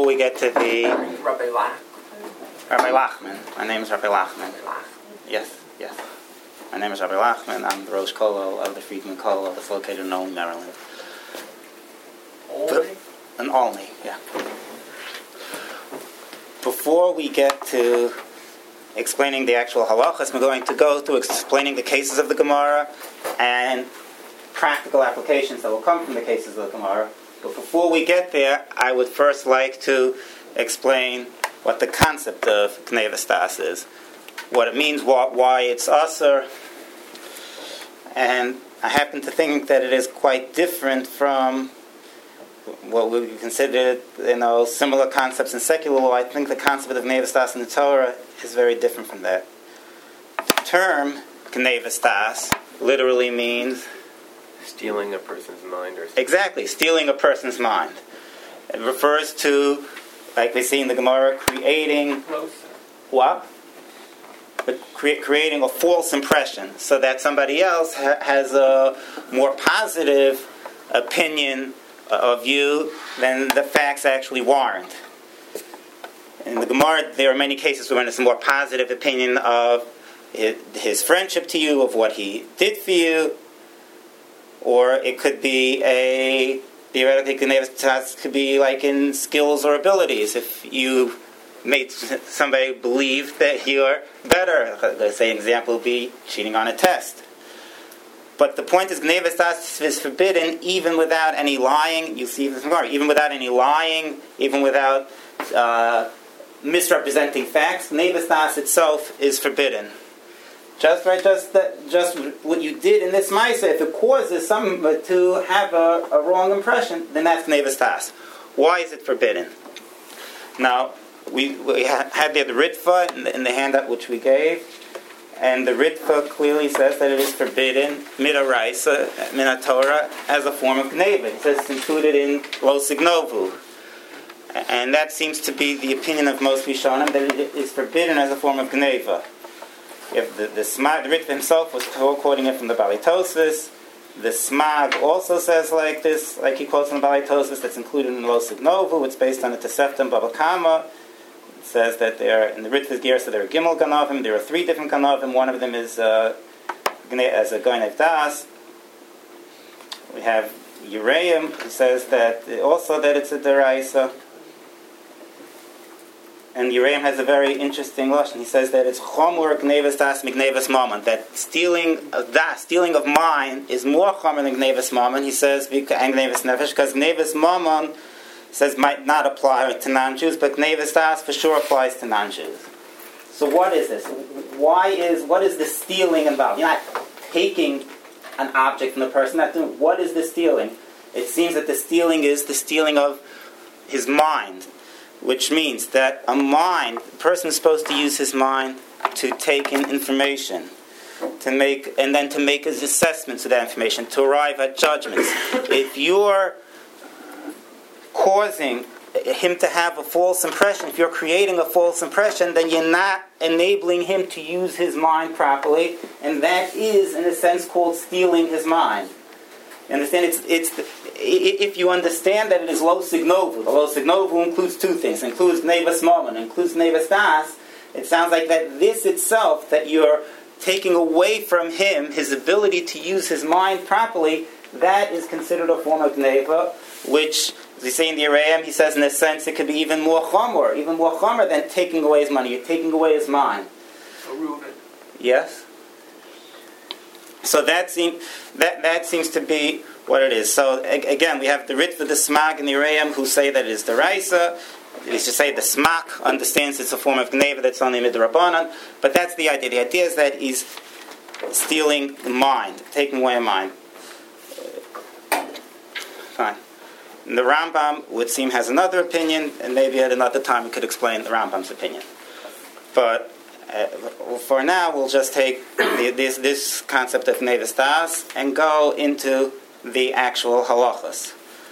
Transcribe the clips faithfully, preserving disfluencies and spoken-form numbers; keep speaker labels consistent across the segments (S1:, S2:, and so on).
S1: before we get to the...
S2: Rabbi Lach.
S1: Rabbi Lachman. My name is Rabbi Lachman. Yes, yes. My name is Rabbi Lachman. I'm the Rosh Kollel of the Friedman Kollel that's located in Olney, Maryland.
S2: Olney?
S1: In Olney, yeah. Before we get to explaining the actual halachas, we're going to go through explaining the cases of the Gemara and practical applications that will come from the cases of the Gemara. But before we get there, I would first like to explain what the concept of Knei V'Stas is, what it means, why, why it's usher, and I happen to think that it is quite different from what we would consider, you know, similar concepts in secular law. I think the concept of Knei V'Stas in the Torah is very different from that. The term Knei V'Stas literally means
S2: stealing a person's mind, or something.
S1: Exactly, stealing a person's mind. It refers to, like we see in the Gemara, creating what? But cre- creating a false impression so that somebody else ha- has a more positive opinion of you than the facts actually warrant. In the Gemara, there are many cases where it's a more positive opinion of his, his friendship to you, of what he did for you, or it could be a, theoretically, it could be like in skills or abilities. If you made somebody believe that you're better, let's say an example would be cheating on a test. But the point is, Knei V'Stas is forbidden even without any lying. You see this in Gemara, even without any lying, even without uh, misrepresenting facts. Knei V'Stas itself is forbidden. Just right, just that, just what you did in this Maisa, if it causes some to have a, a wrong impression, then that's Knei V'Stas. Why is it forbidden? Now, we, we ha- had there the Ritva in the, in the handout which we gave, and the Ritva clearly says that it is forbidden midaraisa, minatorah, as a form of gneva. It says it's included in lo signovu. And that seems to be the opinion of most Rishonim, that it is forbidden as a form of gneva. If the, the Smag, the Ritva himself was quoting it from the Bali Tosfos, the Smag also says like this, like he quotes from the Bali Tosfos, that's included in Lo Signovu. It's based on the Tosefta Bava Kama. It says that there, in the Ritva's Ger, so there are Gimel Ganovim, there are three different Ganovim. One of them is uh, as a Goinev Das. We have Ureim, who says that also that it's a Deraisa. And Ureim has a very interesting lashon. He says that it's chomur gnevas das mignevas mammon. That stealing of das, stealing of mine, is more chomur than gnevas mammon. He says and gnevas nefesh, because gnevas mammon says might not apply to non-Jews, but gnevas das for sure applies to non-Jews. So what is this? Why is what is the stealing involved? You're not taking an object from the person. Not doing. What is the stealing? It seems that the stealing is the stealing of his mind. Which means that a mind, a person is supposed to use his mind to take in information, to make, and then to make his assessments of that information, to arrive at judgments. If you're causing him to have a false impression, if you're creating a false impression, then you're not enabling him to use his mind properly, and that is, in a sense, called stealing his mind. You understand? It's it's the, if you understand that it is lo signovu, the lo signovu includes two things. It includes nevas mammon, includes nevas das. It sounds like that this itself, that you're taking away from him his ability to use his mind properly, that is considered a form of gneva, which, as we say in the Ureim, he says in a sense it could be even more chomer, even more chomer than taking away his money. You're taking away his mind. Yes? So that seems that that seems to be what it is. So again, we have the Ritva, the Smag, and the Ureim who say that it is the Raisa. We should say the Smak understands it's a form of Gneva that's only midrabanan. But that's the idea. The idea is that he's stealing the mind, taking away a mind. Fine. And the Rambam would seem has another opinion, and maybe at another time we could explain the Rambam's opinion. But Uh, for now, we'll just take the, this, this concept of Nevas Das and go into the actual halachas.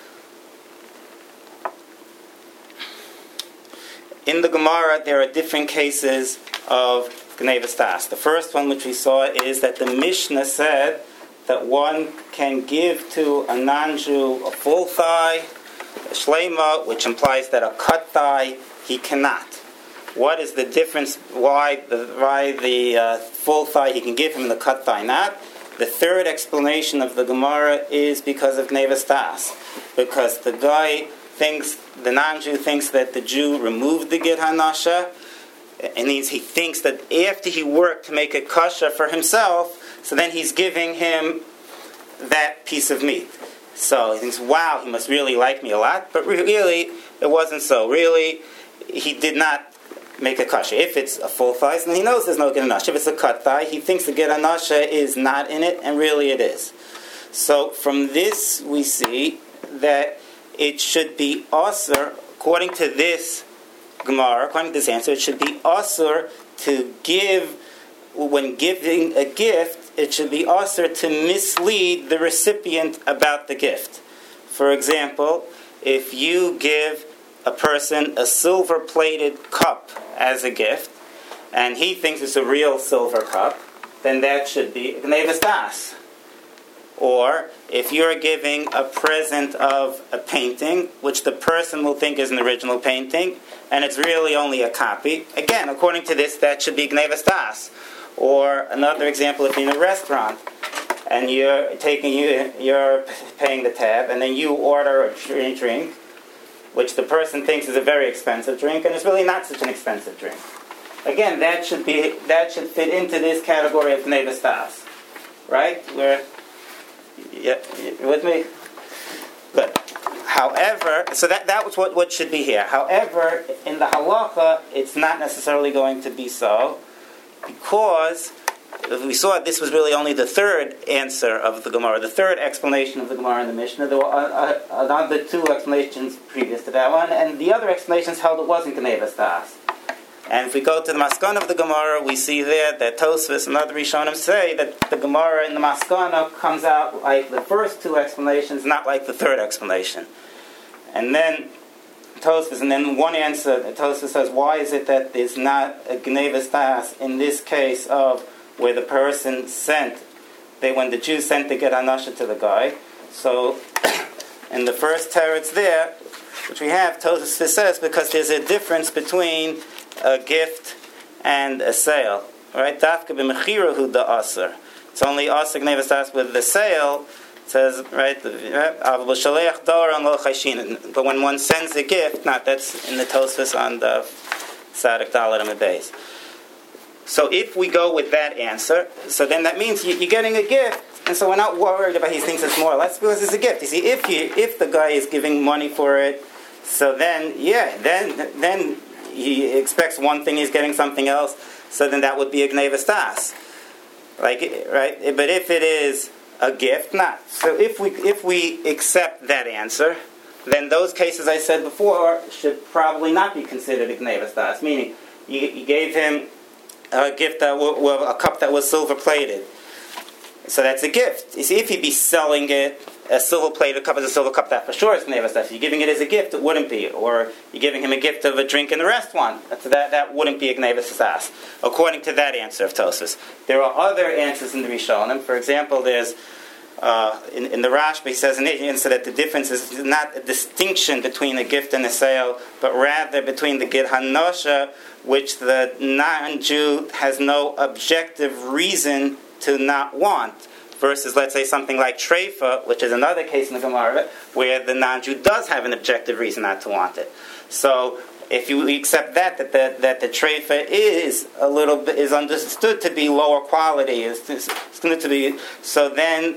S1: In the Gemara, there are different cases of Nevas Das. The first one, which we saw, is that the Mishnah said that one can give to a non-Jew a full thigh, Shleima, which implies that a cut thigh he cannot. What is the difference? Why the why the uh, full thigh he can give him, the cut thigh not? The third explanation of the Gemara is because of Gnevas Das, because the guy thinks, the non-Jew thinks that the Jew removed the Gid Hanasha, and he's, he thinks that after he worked to make it kosher for himself, so then he's giving him that piece of meat. So he thinks, wow, he must really like me a lot, but really, it wasn't so. Really, he did not make a kasha. If it's a full thigh, then he knows there's no Gid Hanasha. If it's a cut thigh, he thinks the Gid Hanasha is not in it, and really it is. So from this, we see that it should be asur, according to this Gemara, according to this answer, it should be asur to give, when giving a gift, it should be asur to mislead the recipient about the gift. For example, if you give a person a silver-plated cup as a gift, and he thinks it's a real silver cup, then that should be Gnevas Das. Or, if you're giving a present of a painting, which the person will think is an original painting, and it's really only a copy, again, according to this, that should be Gnevas Das. Or, another example, if you're in a restaurant, and you're taking, you, you're paying the tab, and then you order a drink, which the person thinks is a very expensive drink, and it's really not such an expensive drink. Again, that should be that should fit into this category of Gnevas Das, right? Where, yeah, you with me? Good. However, so that that was what, what should be here. However, in the halacha, it's not necessarily going to be so, because we saw this was really only the third answer of the Gemara, the third explanation of the Gemara in the Mishnah. There were uh, uh, another two explanations previous to that one, and the other explanations held it wasn't Gnevas Das. And if we go to the Maskana of the Gemara, we see there that Tosfos and other Rishonim say that the Gemara in the Maskana comes out like the first two explanations, not like the third explanation. And then Tosfos, and then one answer, Tosfos says, why is it that there's not a Gnevas Das in this case of where the person sent, they when the Jew sent to get Hanasha to the guy. So, in the first teretz there, which we have, Tosfos says, because there's a difference between a gift and a sale. Right? Dafka b'mechirahu da asur. It's only asur Gnevas Das with the sale. It says, right, but when one sends a gift, not, that's in the Tosfos on the Sadik Dalet Amud Beis. So if we go with that answer, so then that means you, you're getting a gift, and so we're not worried about he thinks it's more or less because it's a gift. You see, if you if the guy is giving money for it, so then yeah, then then he expects one thing, he's getting something else. So then that would be a Gnevas Das, like right. But if it is a gift, not. So if we if we accept that answer, then those cases I said before should probably not be considered a Gnevas Das. Meaning, you, you gave him a gift that w- w- a cup that was silver plated, so that's a gift. You see, if he'd be selling it, a silver plated cup is a silver cup, that for sure is Gnevas Das. If you're giving it as a gift, it wouldn't be. Or you're giving him a gift of a drink in the restaurant, that that wouldn't be a Gnevas Das, according to that answer of Tosfos. There are other answers in the Rishonim. For example, there's uh, in, in the Rashba, he says in the answer that the difference is not a distinction between a gift and a sale, but rather between the Gid Hanasha, which the non-Jew has no objective reason to not want, versus, let's say, something like treifa, which is another case in the Gemara, where the non-Jew does have an objective reason not to want it. So, if you accept that, that the, that the treifa is a little bit, is understood to be lower quality, is understood to be, so then,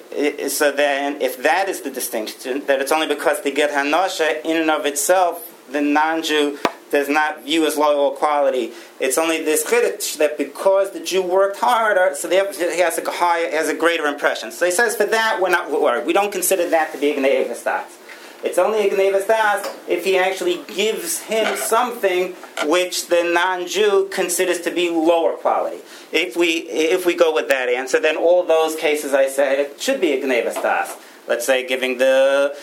S1: so then, if that is the distinction, that it's only because the Gid Hanasha, in and of itself, the non-Jew does not view as lower quality. It's only this chiddush that because the Jew worked harder, so he has a higher, has a greater impression. So he says for that we're not worried. We don't consider that to be a Gnevas Das. It's only a Gnevas Das if he actually gives him something which the non-Jew considers to be lower quality. If we if we go with that answer, then all those cases I said it should be a Gnevas Das. Let's say giving the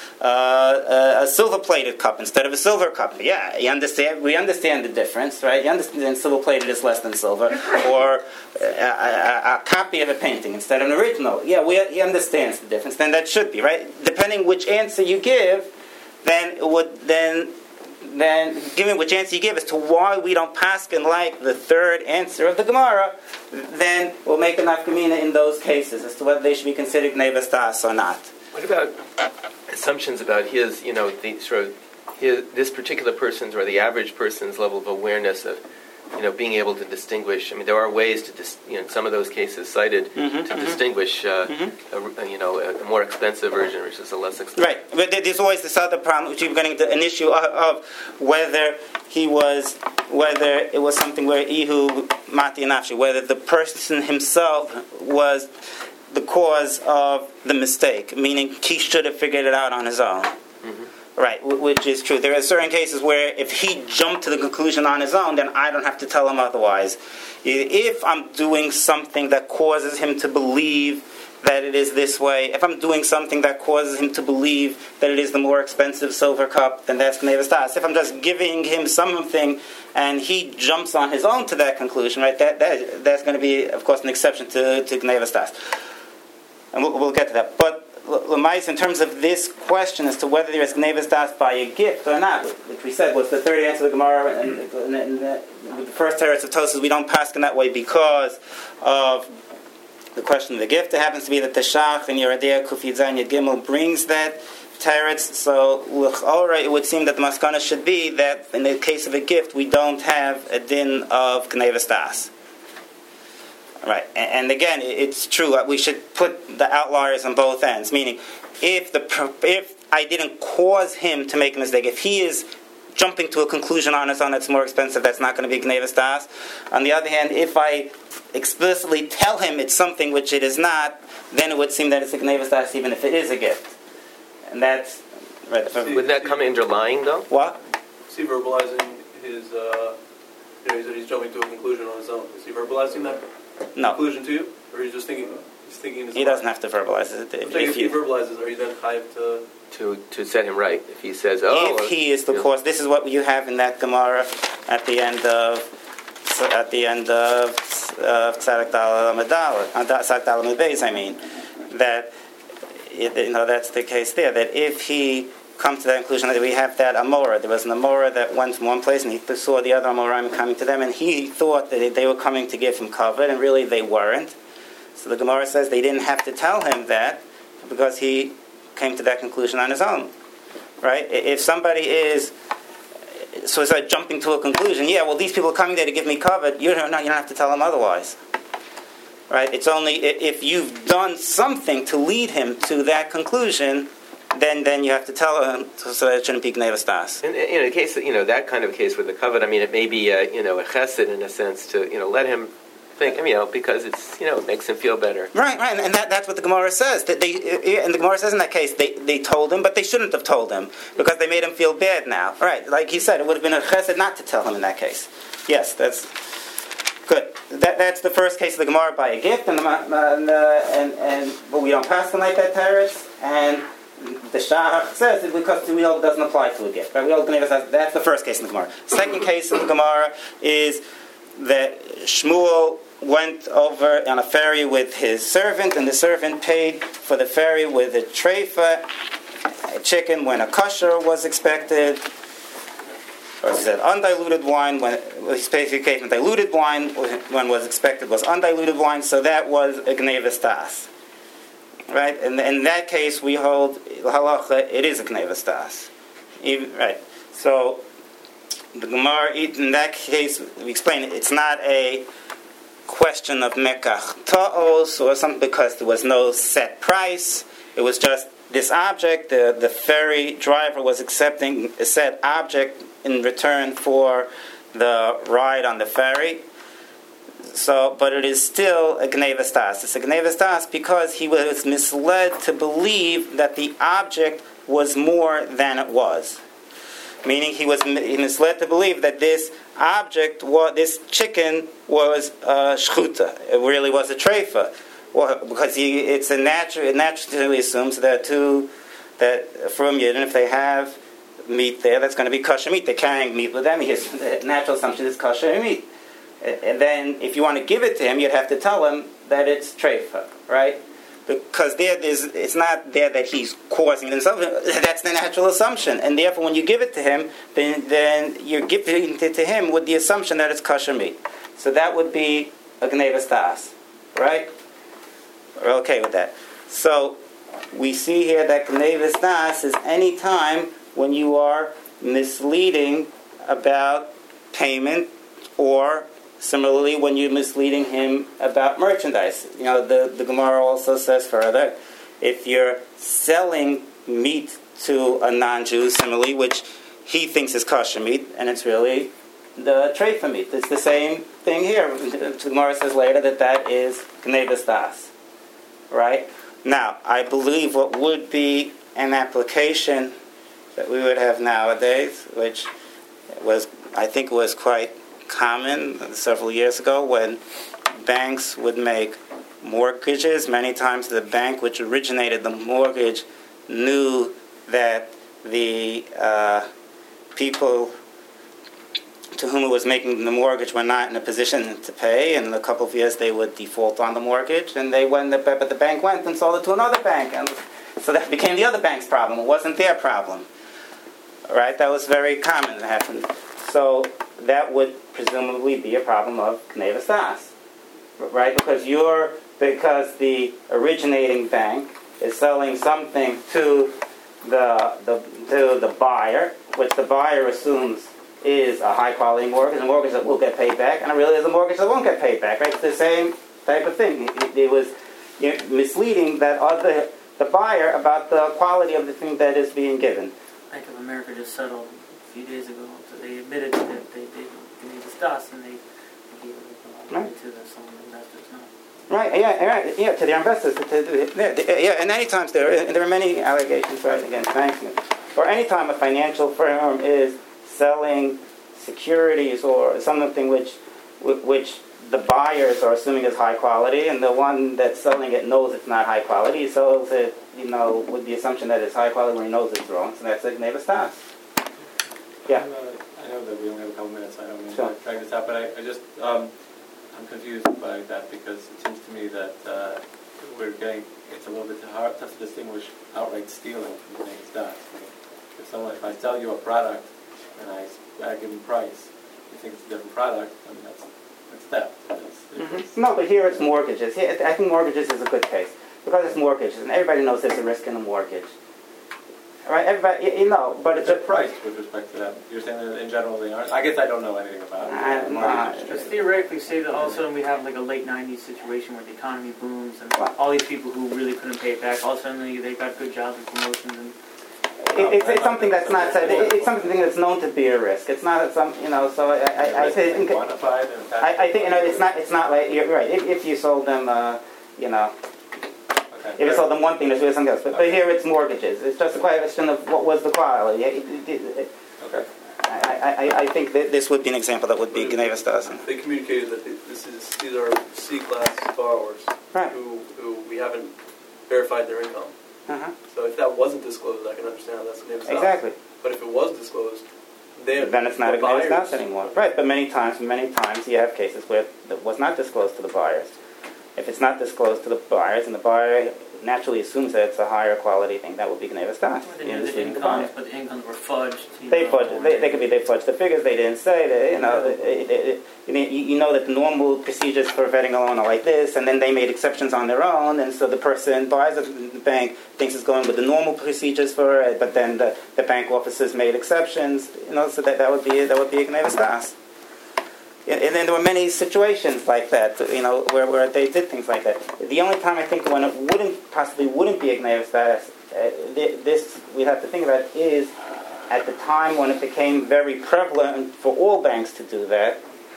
S1: uh, a silver-plated cup instead of a silver cup. Yeah, you understand. We understand the difference, right? You understand silver-plated is less than silver, or a, a, a copy of a painting instead of an original. Yeah, we he understands the difference. Then that should be right. Depending which answer you give, then it would then then given which answer you give as to why we don't paskin like the third answer of the Gemara, then we'll make a nafkamina in those cases as to whether they should be considered gnevas das or not.
S2: What about assumptions about his, you know, the sort of his, this particular person's or the average person's level of awareness of, you know, being able to distinguish? I mean, there are ways to, dis, you know, in some of those cases cited
S1: mm-hmm,
S2: to mm-hmm. distinguish, uh, mm-hmm. a, you know, a, a more expensive version versus a less expensive.
S1: Right, but there's always this other problem, which you're getting to an issue of, of whether he was, whether it was something where Ihu Mati Nafshi, whether the person himself was the cause of the mistake, meaning he should have figured it out on his own. Mm-hmm. Right, which is true. There are certain cases where if he jumped to the conclusion on his own, then I don't have to tell him otherwise. If I'm doing something that causes him to believe that it is this way, if I'm doing something that causes him to believe that it is the more expensive silver cup, then that's gnevas das. If I'm just giving him something and he jumps on his own to that conclusion, right, that, that that's going to be, of course, an exception to, to gnevas das. And we'll, we'll get to that. But Lamais, in terms of this question as to whether there is gnevas das by a gift or not, which we said was the third answer of the Gemara, and, and, and the, with the first teretz of Tosas, we don't pass in that way because of the question of the gift. It happens to be that the Shach and Yeradea Kufid Zayin Yud Gimel brings that teretz. So, it would seem that the maskana should be that in the case of a gift, we don't have a din of gnevas das. Right, and again, it's true. We should put the outliers on both ends. Meaning, if the if I didn't cause him to make a mistake, if he is jumping to a conclusion on his own that's more expensive, that's not going to be gnevas das. On the other hand, if I explicitly tell him it's something which it is not, then it would seem that it's a gnevas das, even if it is a gift. And that's right.
S2: See, would that come under lying, though?
S1: What?
S3: Is he verbalizing his? Uh, you know, he said he's jumping to a conclusion on his own. Is he verbalizing that?
S1: No.
S3: Conclusion to you, or he's just thinking? He's thinking.
S1: He doesn't have to verbalize it.
S3: If, if, if he verbalizes, are you then chayav to
S2: to to set him right? If he says, "Oh,"
S1: if he is the cause, this is what you have in that Gemara at the end of at the end of Tzadik Dal Medal, Tzadik Dal Medbeis. I mean, that you know that's the case there. That if he come to that conclusion that we have that Amora. There was an Amora that went from one place and he saw the other Amoraim coming to them and he thought that they were coming to give him covet and really they weren't. So the Gemara says they didn't have to tell him that because he came to that conclusion on his own. Right? If somebody is so it's like jumping to a conclusion, yeah, well these people are coming there to give me covet, you don't, you don't have to tell them otherwise. Right? It's only if you've done something to lead him to that conclusion, then then you have to tell him so that it shouldn't be gnevas das.
S2: And in a case, you know, that kind of case with the covet, I mean, it may be, uh, you know, a chesed in a sense to, you know, let him think, I mean, you know, because it's, you know, it makes him feel better.
S1: Right, right, and that, that's what the Gemara says. That they, and the Gemara says in that case, they, they told him, but they shouldn't have told him because they made him feel bad now. Right, like he said, it would have been a chesed not to tell him in that case. Yes, that's good. That that's the first case of the Gemara by a gift, and the, and uh, and, and but we don't pass them like that teretz, and the Shach says it because the wheel doesn't apply to a gift. Right? That's the first case in the Gemara. Second case in the Gemara is that Shmuel went over on a ferry with his servant, and the servant paid for the ferry with a treifa, a chicken when a kosher was expected, or he said undiluted wine when he specified diluted wine when was expected was undiluted wine. So that was a gnevas das. Right, and in that case, we hold halacha. It is a gnevas das, right? So the Gemara, in that case, we explain it, it's not a question of mekach ta'os or something because there was no set price. It was just this object. The the ferry driver was accepting a set object in return for the ride on the ferry. So, but it is still a gnevas das. It's a gnevas das because he was misled to believe that the object was more than it was. Meaning, he was misled to believe that this object, was, this chicken, was uh, shchuta. It really was a treifa, well, because he, it's a natural. It naturally assumes that two that from Yidden, if they have meat there, that's going to be kosher meat. They're carrying meat with them. His natural assumption is kosher meat. And then, if you want to give it to him, you'd have to tell him that it's treifa, right? because there is, it's not there that he's causing it himself. That's the natural assumption, and therefore, when you give it to him, then then you're giving it to him with the assumption that it's kosher meat. So that would be a gnevas das, right? We're okay with that. So we see here that gnevas das is any time when you are misleading about payment, or similarly when you're misleading him about merchandise. You know, the, the Gemara also says further, if you're selling meat to a non-Jew, similarly, which he thinks is kosher meat, and it's really the treifa meat. It's the same thing here. The Gemara says later that that is gnevas das. Right? Now, I believe what would be an application that we would have nowadays, which was, I think was quite common several years ago, when banks would make mortgages. Many times the bank which originated the mortgage knew that the uh, people to whom it was making the mortgage were not in a position to pay, and in a couple of years they would default on the mortgage, and they went, but the bank went and sold it to another bank, and so that became the other bank's problem. It wasn't their problem. Right? That was very common to happen. So that would presumably be a problem of gnevas das, right? Because you're because the originating bank is selling something to the the to the buyer, which the buyer assumes is a high quality mortgage, a mortgage that will get paid back, and it really is a mortgage that won't get paid back. Right? It's the same type of thing. It, it was you know, misleading that other the buyer about the quality of the thing that is being given.
S4: Bank of America just settled a few days ago, so they admitted that they did gnevas das, and they gave it right. to the, some investors. No.
S1: Right, yeah, right, yeah, to their investors. To, to, to, yeah, and any times there, there are many allegations, right, against banks. Or any time a financial firm is selling securities or something which, which the buyers are assuming is high quality, and the one that's selling it knows it's not high quality, he sells it, you know, with the assumption that it's high quality when he knows it's wrong. So that's a gnevas das. Yeah.
S5: Uh, I know that we only have a couple minutes. I don't want
S1: sure.
S5: to drag this out, but I, I just um, I'm confused by that, because it seems to me that uh, we're getting it's a little bit hard, tough to distinguish outright stealing from gnevas das. I mean, if someone if I sell you a product and I at a given price, you think it's a different product, I mean that's that's theft. It's,
S1: Mm-hmm.
S5: it's,
S1: no, but here it's mortgages. Here, I think mortgages is a good case because it's mortgages, and everybody knows there's a risk in a mortgage. Right? Everybody, you, you know, but it's
S5: They're
S1: a
S5: priced with respect to that. You're saying that in general they aren't. I guess I don't know anything about it.
S1: I don't know.
S4: Just theoretically, say that all of a sudden we have like a late nineties situation where the economy booms, and
S1: Wow.
S4: all these people who really couldn't pay it back, all of a sudden they, they got good jobs and promotions, and
S1: It, it's, it's something that's not said. It, it's something that's known to be a risk. It's not some, you know. So I, I, I think,
S5: quantified and
S1: I, I think you know, it's not, it's not like you're right. If, if you sold them, uh, you know,
S5: okay.
S1: if you sold them one thing, there's really something else. But, but here it's mortgages. It's just a question of what was the quality. It, it, it,
S5: Okay.
S1: I, I, I think that this would be an example that would be gnevas das.
S3: They communicated that this is these are C-class borrowers
S1: Right.
S3: who who we haven't verified their income.
S1: Uh-huh.
S3: So if that wasn't disclosed, I can understand how that's a gnevas das.
S1: Exactly.
S3: But if it was disclosed, they
S1: Then it's not
S3: the
S1: a gnevas das
S3: buyers-
S1: anymore. Right, but many times, many times you have cases where it was not disclosed to the buyers. If it's not disclosed to the buyers, and the buyer naturally assumes that it's a higher quality thing, that would be gnevas das.
S4: they knew the incomes, but the incomes were fudged. you
S1: They
S4: know,
S1: fudged. They, they could be they fudged the figures. They didn't say that. You know, it, it, it, you, mean, you know that the normal procedures for vetting a loan are like this, and then they made exceptions on their own, and so the person buys at the bank thinks it's going with the normal procedures for it, but then the, the bank officers made exceptions. You know, so that that would be that would be a gnevas das. And then there were many situations like that, you know, where, where they did things like that. The only time I think when it wouldn't, possibly wouldn't be a gnevas das, uh, this we have to think about is at the time when it became very prevalent for all banks to do that.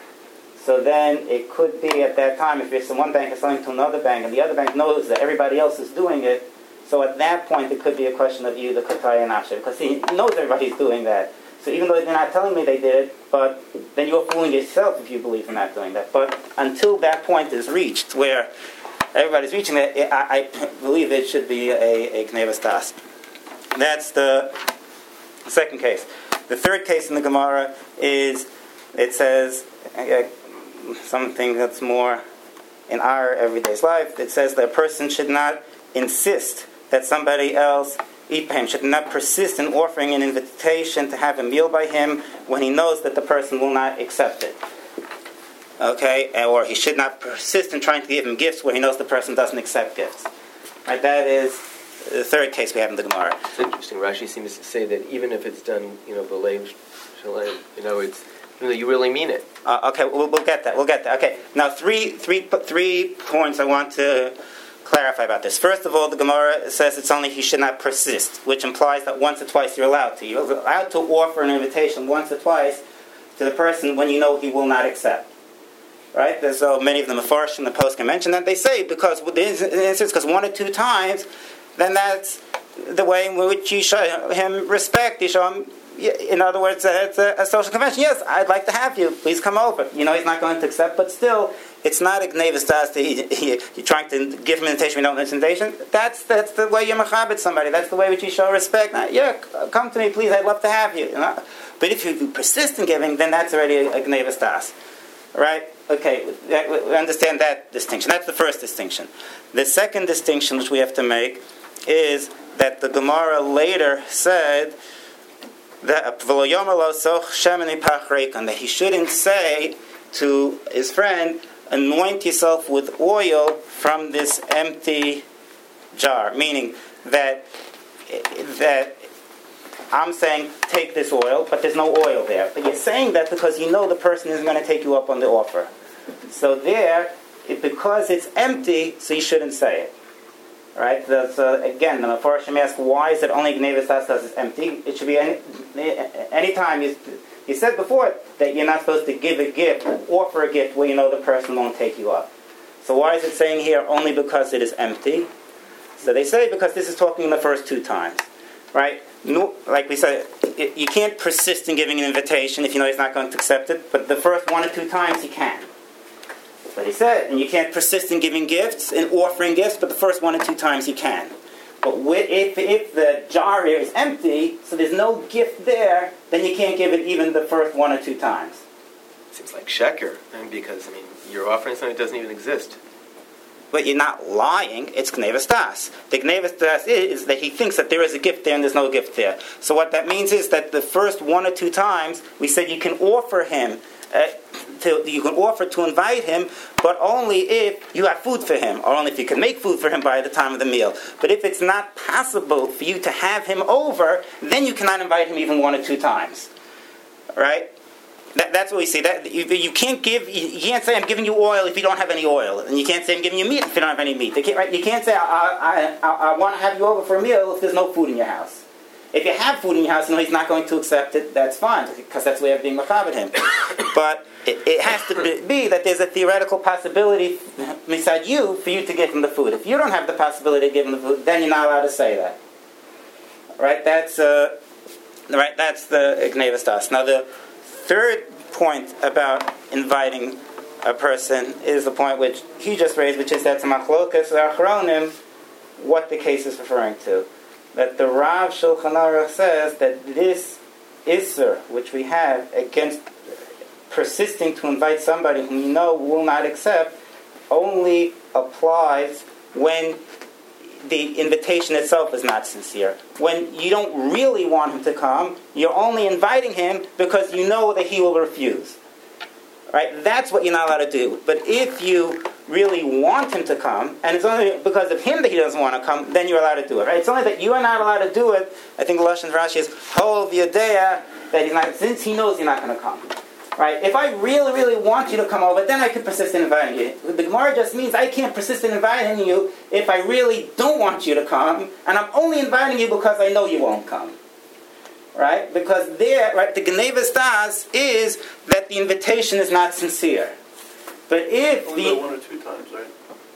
S1: So then it could be at that time, if it's one bank is selling to another bank, and the other bank knows that everybody else is doing it, so at that point it could be a question of you, the Kataya and Asher, because he knows everybody's doing that. So even though they're not telling me they did it, but then you're fooling yourself if you believe in not doing that. But until that point is reached, where everybody's reaching that, I, I believe it should be a, a gnevas das. That's the second case. The third case in the Gemara is, it says uh, something that's more in our everyday's life. It says that a person should not insist that somebody else eat by him, should not persist in offering an invitation to have a meal by him when he knows that the person will not accept it. Okay? Or he should not persist in trying to give him gifts where he knows the person doesn't accept gifts. Right? That is the third case we have in the Gemara.
S2: It's interesting. Rashi seems to say that even if it's done, you know, b'leiv shalem, you know, it's, you know, you really mean it.
S1: Uh, okay, we'll, we'll get that. We'll get that. Okay, now three, three, three points I want to clarify about this. First of all, the Gemara says it's only he should not persist, which implies that once or twice you're allowed to. You're allowed to offer an invitation once or twice to the person when you know he will not accept. Right? There's so many of the Mefarshim, the post can mention that they say because with the instance, because one or two times, then that's the way in which you show him respect. You show him. In other words, uh, it's a, a social convention. Yes, I'd like to have you. Please come over. You know, he's not going to accept, but still, it's not a gnevis das that he, he, you're trying to give him an invitation, we don't want an invitation. That's that's the way you mechabit somebody. That's the way which you show respect. Now, yeah, come to me, please. I'd love to have you. You know? But if you persist in giving, then that's already a, a gnevis das. Right? Okay, we understand that distinction. That's the first distinction. The second distinction which we have to make is that the Gemara later said that that he shouldn't say to his friend, anoint yourself with oil from this empty jar. Meaning that that I'm saying take this oil, but there's no oil there. But you're saying that because you know the person isn't going to take you up on the offer. So there, it, because it's empty, so you shouldn't say it. Right? The, so again, the Mefarshim ask, why is it only Gnevis Das does it's empty? It should be any, any time. You, you said before that you're not supposed to give a gift, offer a gift where you know the person won't take you up. So why is it saying here only because it is empty? So they say because this is talking the first two times. Right? No, like we said, it, you can't persist in giving an invitation if you know he's not going to accept it, but the first one or two times you can. But he said, and you can't persist in giving gifts and offering gifts, but the first one or two times you can. But if, if the jar is empty, so there's no gift there, then you can't give it even the first one or two times.
S2: Seems like sheker, I mean, because I mean you're offering something that doesn't even exist.
S1: But you're not lying. It's Gnevis Das. The Gnevis Das is that he thinks that there is a gift there and there's no gift there. So what that means is that the first one or two times we said you can offer him. Uh, to, you can offer to invite him, but only if you have food for him, or only if you can make food for him by the time of the meal. But if it's not possible for you to have him over, then you cannot invite him even one or two times. Right? That, that's what we see. That you, you can't give. You can't say I'm giving you oil if you don't have any oil, and you can't say I'm giving you meat if you don't have any meat. They can't, right? You can't say I, I, I, I want to have you over for a meal if there's no food in your house. If you have food in your house and he's not going to accept it, that's fine, because that's the way of being machabed him. But it, it has to be, be that there's a theoretical possibility beside you for you to give him the food. If you don't have the possibility to give him the food, then you're not allowed to say that. Right? That's uh, right. That's the Gnevis Das. Now the third point about inviting a person is the point which he just raised, which is that the machlokas achronim, what the case is referring to. That the Rav Shulchan Aruch says that this Isser, which we have against persisting to invite somebody whom you know will not accept, only applies when the invitation itself is not sincere. When you don't really want him to come, you're only inviting him because you know that he will refuse. Right? That's what you're not allowed to do. But if you really want him to come, and it's only because of him that he doesn't want to come, then you're allowed to do it. Right? It's only that you are not allowed to do it. I think the Lashon Rashi is Hol v'yodea, that he's not, since he knows you're not going to come. Right? If I really, really want you to come over, then I can persist in inviting you. The Gemara just means I can't persist in inviting you if I really don't want you to come, and I'm only inviting you because I know you won't come. Right? Because there, right, the Gnevis Das is that the invitation is not sincere. But if
S3: only
S1: the
S3: one or two times, right?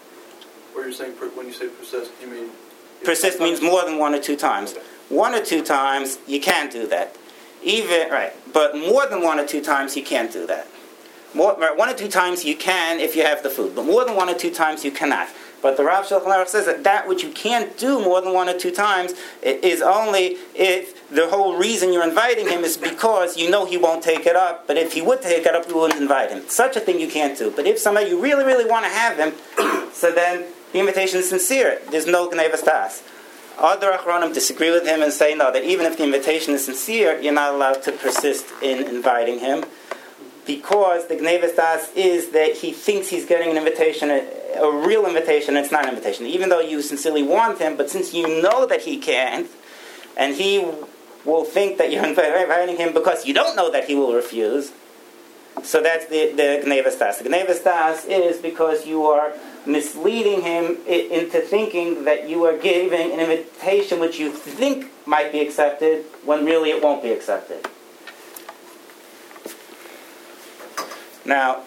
S3: Or you're saying when you say persist, you mean
S1: persist means more than one or two times. Okay. One or two times you can't do that. Even right, but more than one or two times you can't do that. More, right, one or two times you can if you have the food, but more than one or two times you cannot. But the Rav Shulchan Aruch says that that which you can't do more than one or two times is only if the whole reason you're inviting him is because you know he won't take it up. But if he would take it up, you wouldn't invite him. Such a thing you can't do. But if somebody you really, really want to have him, so then the invitation is sincere. There's no gnevas das. Other achronim disagree with him and say no, that even if the invitation is sincere, you're not allowed to persist in inviting him, because the gnevas das is that he thinks he's getting an invitation, a, a real invitation, and it's not an invitation. Even though you sincerely want him, but since you know that he can't, and he will think that you're inviting him because you don't know that he will refuse, so that's the, the gnevas das. The gnevas das is because you are misleading him I- into thinking that you are giving an invitation which you think might be accepted, when really it won't be accepted. Now,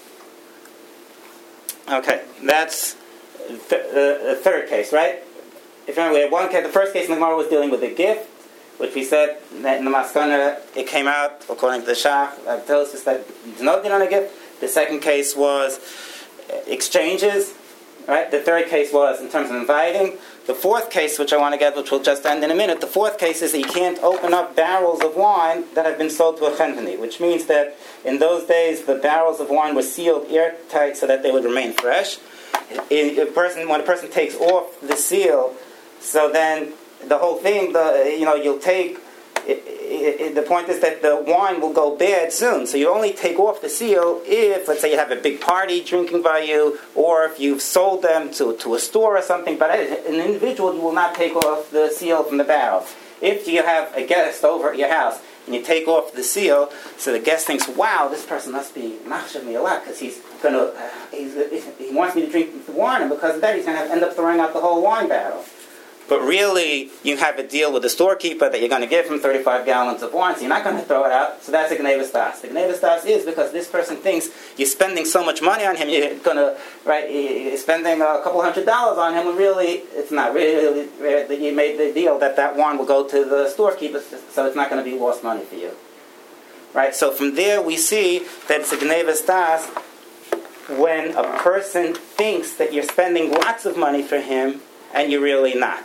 S1: okay, that's th- the, the third case, right? If you remember, we had one case. The first case in the Gemara was dealing with a gift, which we said that in the Maskana it came out according to the Shach. Uh, tells us that there's no din on a gift. The second case was exchanges, right? The third case was in terms of inviting. The fourth case, which I want to get, which we'll just end in a minute, the fourth case is that you can't open up barrels of wine that have been sold to a chenveni, which means that in those days the barrels of wine were sealed airtight so that they would remain fresh. A person, when a person takes off the seal, so then the whole thing, the you know, you'll take. It, it, it, the point is that the wine will go bad soon. So you only take off the seal if, let's say, you have a big party drinking by you, or if you've sold them to, to a store or something. But as an individual, you will not take off the seal from the barrel. If you have a guest over at your house and you take off the seal, so the guest thinks, "Wow, this person must be machshav me a lot because he's going to, uh, he's, he wants me to drink the wine, and because of that, he's going to end up throwing out the whole wine barrel." But really, you have a deal with the storekeeper that you're going to give him thirty-five gallons of wine, so you're not going to throw it out. So that's a gnevas das. The gnevas das is because this person thinks you're spending so much money on him, you're going to, right, you're spending a couple hundred dollars on him, when really, it's not really, really, you made the deal that that wine will go to the storekeeper, so it's not going to be lost money for you. Right, so from there we see that it's a gnevas das when a person thinks that you're spending lots of money for him, and you're really not.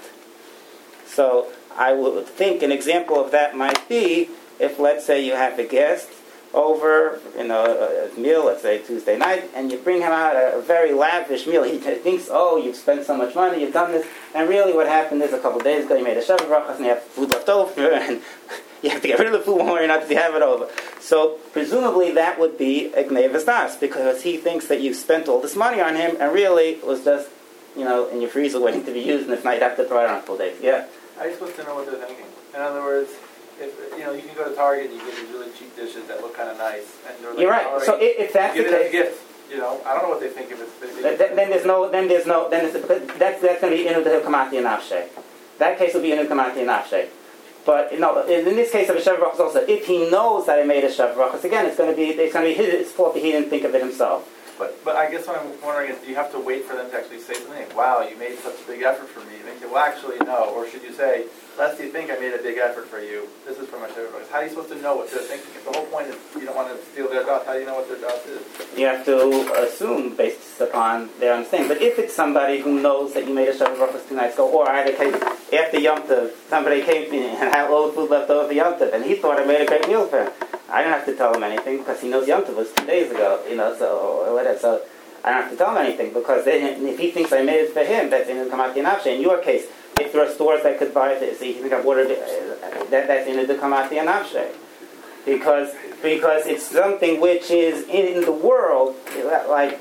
S1: So I would think an example of that might be if, let's say, you have a guest over, you know, a meal, let's say Tuesday night, and you bring him out a, a very lavish meal. He thinks, oh, you've spent so much money, you've done this, and really what happened is a couple of days ago you made a Shabbat brachas and you have food left over, and you have to get rid of the food one way or not to have it over. So presumably that would be a gnevas das, because he thinks that you've spent all this money on him, and really it was just, you know, in your freezer waiting to be used, and if not, you'd have to throw it on a couple days. Yeah?
S6: How are you supposed to know what they're thinking? In other words, if you know, you can go to Target and you get these really cheap dishes that look kind of nice, and they're like,
S1: you're right.
S6: already,
S1: so if, if that's
S6: give
S1: the
S6: it as
S1: case,
S6: a gift. You know, I don't know what they think if it's. They,
S1: th- th- then there's no, then there's no, then it's, that's that's going to be inu kamati and nafshe. That case will be inu kamati and nafshe. But you know, in this case of a shav brachas also, if he knows that he made a shav brachas, again, it's going to be it's going to be his fault that he didn't think of it himself.
S6: But but I guess what I'm wondering is, do you have to wait for them to actually say something? Wow, you made such a big effort for me. They say, well, actually, no. Or should you say, lest you think I made a big effort for you, this is for my shav brachas. How are you supposed to know what they're thinking? If the whole point is you don't want to steal their dot, how do you know what their dot is?
S1: You have to assume based upon their understanding. But if it's somebody who knows that you made a shav brachas two nights ago, or either case, after Yom Tov, somebody came to me and had a load of food left over for Yom Tov, and he thought I made a great meal for him. I don't have to tell him anything because he knows Yom Tov was two days ago, you know, so or whatever. So I don't have to tell him anything because then, if he thinks I made it for him, that's in the kamati nafshe. In your case, if there are stores that could buy this, so you think I've ordered it, uh, that, that's in the kamati nafshe. Because because it's something which is in the world, like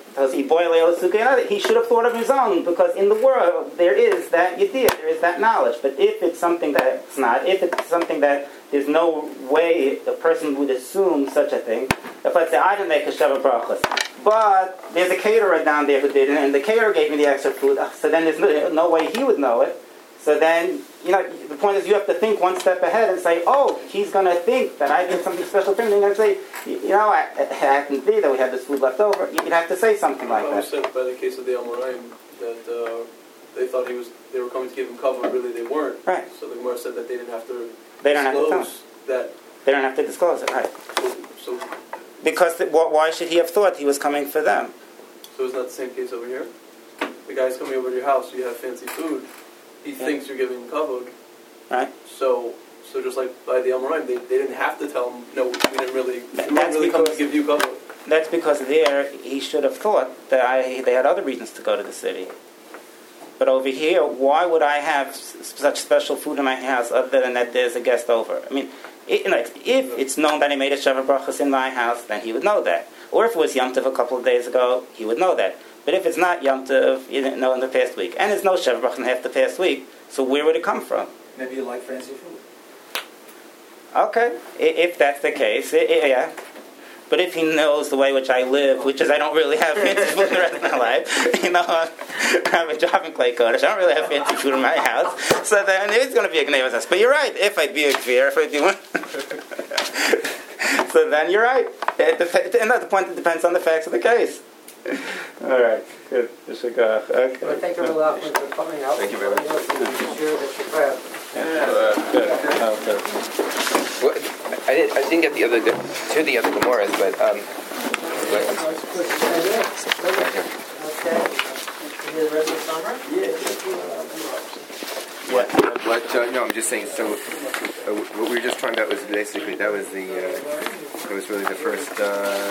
S1: he should have thought of his own, because in the world there is that yediyah, there is that knowledge. But if it's something that's not, if it's something that there's no way a person would assume such a thing, if let's say I didn't make a Shabbat brachas, but there's a caterer down there who did it, and the caterer gave me the extra food, so then there's no, no way he would know it. So then, you know, the point is you have to think one step ahead and say, oh, he's going to think that I did something special for him. And you're going to say, you know, I, it happened to be that we had this food left over. You'd have to say something like that.
S3: I understand by the case of the Amoraim that uh, they thought he was, they were coming to give him cover, really they weren't.
S1: Right.
S3: So the Gemara said that they didn't have to
S1: they don't have to tell him.
S3: that.
S1: They don't have to disclose it, right.
S3: So, so,
S1: because the, why should he have thought he was coming for them?
S3: so it's not the same case over here? The guy's coming over to your house, you have fancy food. He yeah. thinks you're giving him kavod.
S1: Right.
S3: So, so just like by the Amoraim, they, they didn't have to tell him, no, we didn't really, we didn't
S1: that's
S3: really
S1: because,
S3: come to give you kavod.
S1: That's because there, he should have thought that I, they had other reasons to go to the city. But over here, why would I have s- such special food in my house other than that there's a guest over? I mean, it, you know, if it's known that I made a Sheva Brachas in my house, then he would know that. Or if it was Yom Tov a couple of days ago, he would know that. But if it's not Yom Tov, he didn't know in the past week. And there's no Sheva Brachas in half the past week, so where would it come from?
S7: Maybe you like fancy food.
S1: Okay, I- if that's the case, I- I- yeah. But if he knows the way which I live, which is I don't really have fancy food the rest of my life, you know, I have a job in Clay Kodesh, I don't really have fancy food in my house, so then it's going to be a Gneiva's house. But you're right, if I'd be a Gvir, if I'd be one, so then you're right. It dep- and at the point, it depends on the facts of the case. All right, good. This should go. Okay.
S8: Well, thank you very much for coming out.
S2: Thank you very much.
S8: Share that you have.
S1: Yeah. Good. Oh, good.
S2: Well, I didn't. I didn't get the other to the other Gemaras, but um. But, um
S4: Okay. You hear the rest of the summer?
S2: what? What? Uh, no, I'm just saying. So, uh, what we were just talking about was basically that was the. Uh, it was really the first. Uh,